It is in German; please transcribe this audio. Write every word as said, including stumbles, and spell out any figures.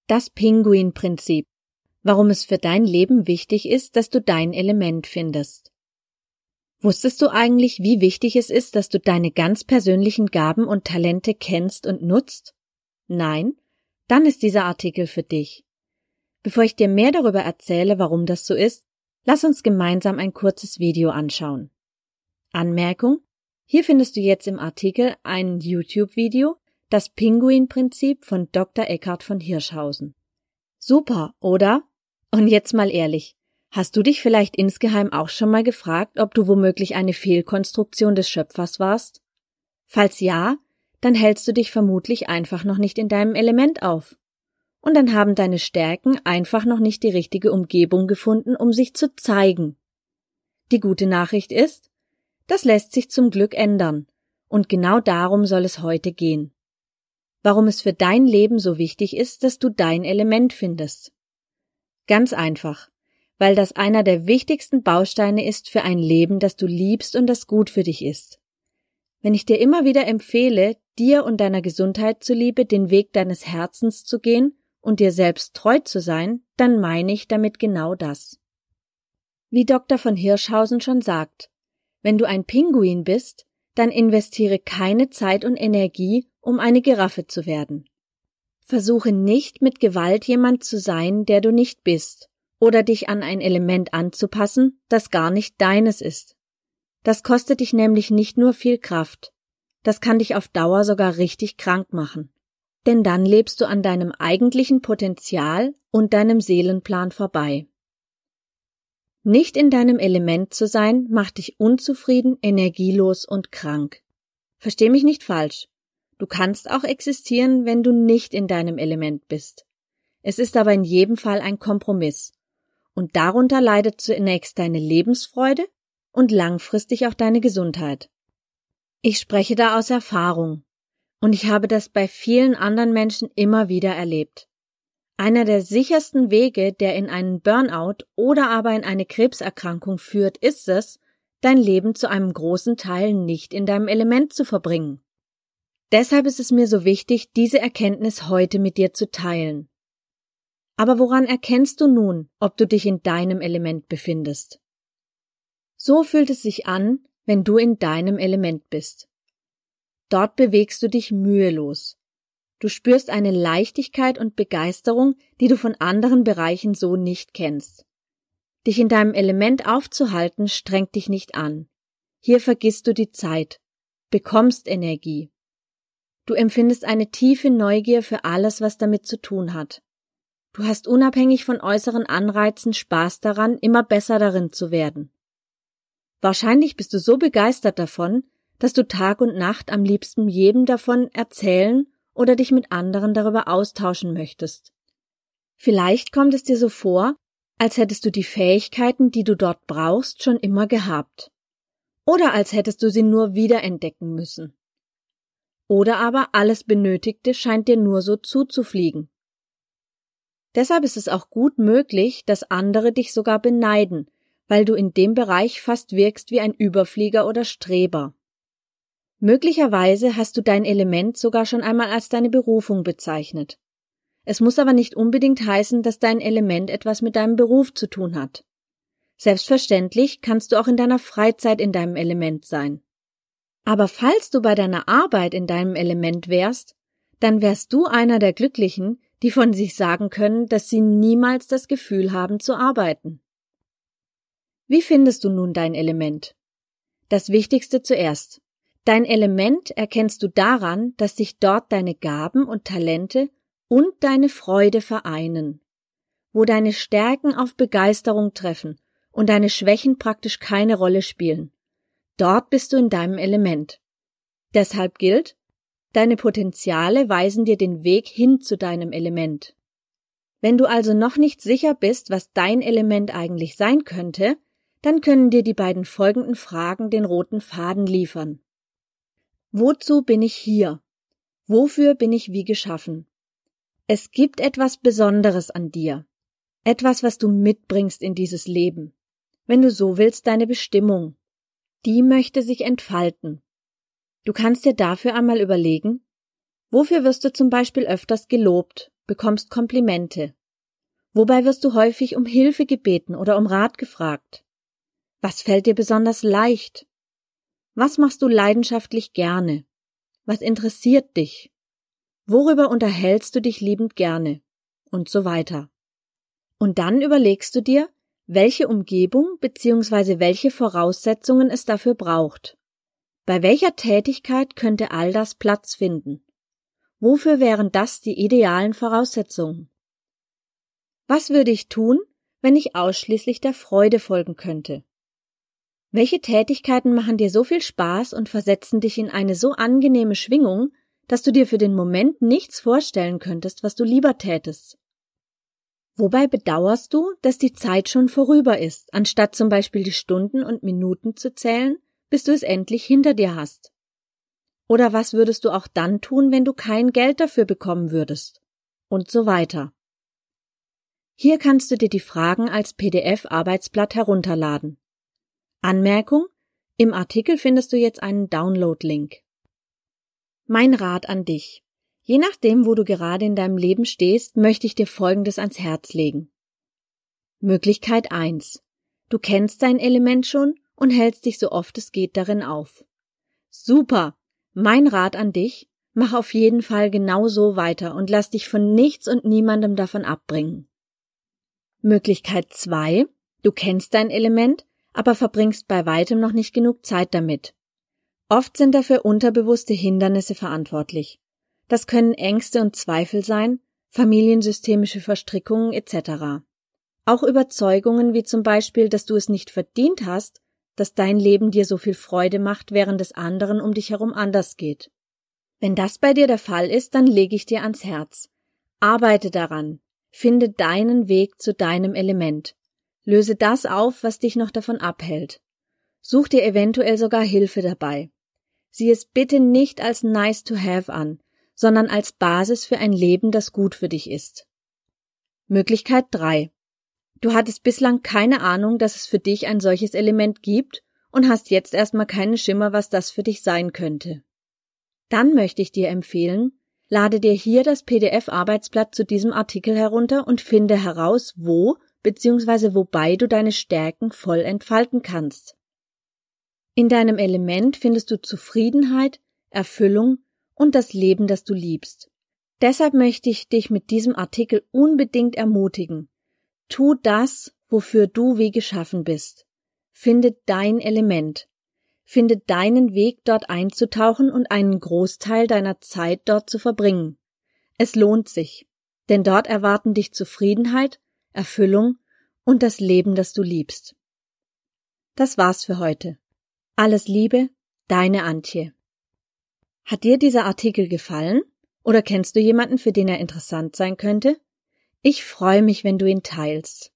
Das Pinguin-Prinzip. Warum es für dein Leben wichtig ist, dass du dein Element findest. Wusstest du eigentlich, wie wichtig es ist, dass du deine ganz persönlichen Gaben und Talente kennst und nutzt? Nein? Dann ist dieser Artikel für dich. Bevor ich dir mehr darüber erzähle, warum das so ist, lass uns gemeinsam ein kurzes Video anschauen. Anmerkung: Hier findest du jetzt im Artikel ein YouTube-Video, das Pinguin-Prinzip von Doktor Eckhart von Hirschhausen. Super, oder? Und jetzt mal ehrlich, hast du dich vielleicht insgeheim auch schon mal gefragt, ob du womöglich eine Fehlkonstruktion des Schöpfers warst? Falls ja, dann hältst du dich vermutlich einfach noch nicht in deinem Element auf. Und dann haben deine Stärken einfach noch nicht die richtige Umgebung gefunden, um sich zu zeigen. Die gute Nachricht ist, das lässt sich zum Glück ändern. Und genau darum soll es heute gehen. Warum es für dein Leben so wichtig ist, dass du dein Element findest. Ganz einfach, weil das einer der wichtigsten Bausteine ist für ein Leben, das du liebst und das gut für dich ist. Wenn ich dir immer wieder empfehle, dir und deiner Gesundheit zuliebe den Weg deines Herzens zu gehen und dir selbst treu zu sein, dann meine ich damit genau das. Wie Doktor von Hirschhausen schon sagt, wenn du ein Pinguin bist, dann investiere keine Zeit und Energie, um eine Giraffe zu werden. Versuche nicht mit Gewalt jemand zu sein, der du nicht bist, oder dich an ein Element anzupassen, das gar nicht deines ist. Das kostet dich nämlich nicht nur viel Kraft, das kann dich auf Dauer sogar richtig krank machen. Denn dann lebst du an deinem eigentlichen Potenzial und deinem Seelenplan vorbei. Nicht in deinem Element zu sein, macht dich unzufrieden, energielos und krank. Versteh mich nicht falsch. Du kannst auch existieren, wenn du nicht in deinem Element bist. Es ist aber in jedem Fall ein Kompromiss. Und darunter leidet zunächst deine Lebensfreude und langfristig auch deine Gesundheit. Ich spreche da aus Erfahrung. Und ich habe das bei vielen anderen Menschen immer wieder erlebt. Einer der sichersten Wege, der in einen Burnout oder aber in eine Krebserkrankung führt, ist es, dein Leben zu einem großen Teil nicht in deinem Element zu verbringen. Deshalb ist es mir so wichtig, diese Erkenntnis heute mit dir zu teilen. Aber woran erkennst du nun, ob du dich in deinem Element befindest? So fühlt es sich an, wenn du in deinem Element bist. Dort bewegst du dich mühelos. Du spürst eine Leichtigkeit und Begeisterung, die du von anderen Bereichen so nicht kennst. Dich in deinem Element aufzuhalten, strengt dich nicht an. Hier vergisst du die Zeit, bekommst Energie. Du empfindest eine tiefe Neugier für alles, was damit zu tun hat. Du hast unabhängig von äußeren Anreizen Spaß daran, immer besser darin zu werden. Wahrscheinlich bist du so begeistert davon, dass du Tag und Nacht am liebsten jedem davon erzählen oder dich mit anderen darüber austauschen möchtest. Vielleicht kommt es dir so vor, als hättest du die Fähigkeiten, die du dort brauchst, schon immer gehabt. Oder als hättest du sie nur wiederentdecken müssen. Oder aber alles Benötigte scheint dir nur so zuzufliegen. Deshalb ist es auch gut möglich, dass andere dich sogar beneiden, weil du in dem Bereich fast wirkst wie ein Überflieger oder Streber. Möglicherweise hast du dein Element sogar schon einmal als deine Berufung bezeichnet. Es muss aber nicht unbedingt heißen, dass dein Element etwas mit deinem Beruf zu tun hat. Selbstverständlich kannst du auch in deiner Freizeit in deinem Element sein. Aber falls du bei deiner Arbeit in deinem Element wärst, dann wärst du einer der Glücklichen, die von sich sagen können, dass sie niemals das Gefühl haben zu arbeiten. Wie findest du nun dein Element? Das Wichtigste zuerst. Dein Element erkennst du daran, dass sich dort deine Gaben und Talente und deine Freude vereinen, wo deine Stärken auf Begeisterung treffen und deine Schwächen praktisch keine Rolle spielen. Dort bist du in deinem Element. Deshalb gilt, deine Potenziale weisen dir den Weg hin zu deinem Element. Wenn du also noch nicht sicher bist, was dein Element eigentlich sein könnte, dann können dir die beiden folgenden Fragen den roten Faden liefern. Wozu bin ich hier? Wofür bin ich wie geschaffen? Es gibt etwas Besonderes an dir. Etwas, was du mitbringst in dieses Leben. Wenn du so willst, deine Bestimmung. Die möchte sich entfalten. Du kannst dir dafür einmal überlegen, wofür wirst du zum Beispiel öfters gelobt bekommst Komplimente. Wobei wirst du häufig um Hilfe gebeten oder um Rat gefragt? Was fällt dir besonders leicht? Was machst du leidenschaftlich gerne? Was interessiert dich? Worüber unterhältst du dich liebend gerne? Und so weiter. Und dann überlegst du dir, welche Umgebung bzw. welche Voraussetzungen es dafür braucht. Bei welcher Tätigkeit könnte all das Platz finden? Wofür wären das die idealen Voraussetzungen? Was würde ich tun, wenn ich ausschließlich der Freude folgen könnte? Welche Tätigkeiten machen dir so viel Spaß und versetzen dich in eine so angenehme Schwingung, dass du dir für den Moment nichts vorstellen könntest, was du lieber tätest? Wobei bedauerst du, dass die Zeit schon vorüber ist, anstatt zum Beispiel die Stunden und Minuten zu zählen, bis du es endlich hinter dir hast? Oder was würdest du auch dann tun, wenn du kein Geld dafür bekommen würdest? Und so weiter. Hier kannst du dir die Fragen als P D F-Arbeitsblatt herunterladen. Anmerkung: Im Artikel findest du jetzt einen Download-Link. Mein Rat an dich: Je nachdem, wo du gerade in deinem Leben stehst, möchte ich dir Folgendes ans Herz legen. Möglichkeit eins. Du kennst dein Element schon und hältst dich so oft es geht darin auf. Super! Mein Rat an dich: Mach auf jeden Fall genau so weiter und lass dich von nichts und niemandem davon abbringen. Möglichkeit zwei. Du kennst dein Element, aber verbringst bei weitem noch nicht genug Zeit damit. Oft sind dafür unterbewusste Hindernisse verantwortlich. Das können Ängste und Zweifel sein, familiensystemische Verstrickungen et cetera. Auch Überzeugungen wie zum Beispiel, dass du es nicht verdient hast, dass dein Leben dir so viel Freude macht, während es anderen um dich herum anders geht. Wenn das bei dir der Fall ist, dann lege ich dir ans Herz. Arbeite daran. Finde deinen Weg zu deinem Element. Löse das auf, was dich noch davon abhält. Such dir eventuell sogar Hilfe dabei. Sieh es bitte nicht als nice to have an, sondern als Basis für ein Leben, das gut für dich ist. Möglichkeit drei. Du hattest bislang keine Ahnung, dass es für dich ein solches Element gibt und hast jetzt erstmal keinen Schimmer, was das für dich sein könnte. Dann möchte ich dir empfehlen, lade dir hier das P D F-Arbeitsblatt zu diesem Artikel herunter und finde heraus, wo bzw. wobei du deine Stärken voll entfalten kannst. In deinem Element findest du Zufriedenheit, Erfüllung und das Leben, das du liebst. Deshalb möchte ich dich mit diesem Artikel unbedingt ermutigen. Tu das, wofür du wie geschaffen bist. Finde dein Element. Finde deinen Weg, dort einzutauchen und einen Großteil deiner Zeit dort zu verbringen. Es lohnt sich, denn dort erwarten dich Zufriedenheit, Erfüllung und das Leben, das du liebst. Das war's für heute. Alles Liebe, deine Antje. Hat dir dieser Artikel gefallen? Oder kennst du jemanden, für den er interessant sein könnte? Ich freue mich, wenn du ihn teilst.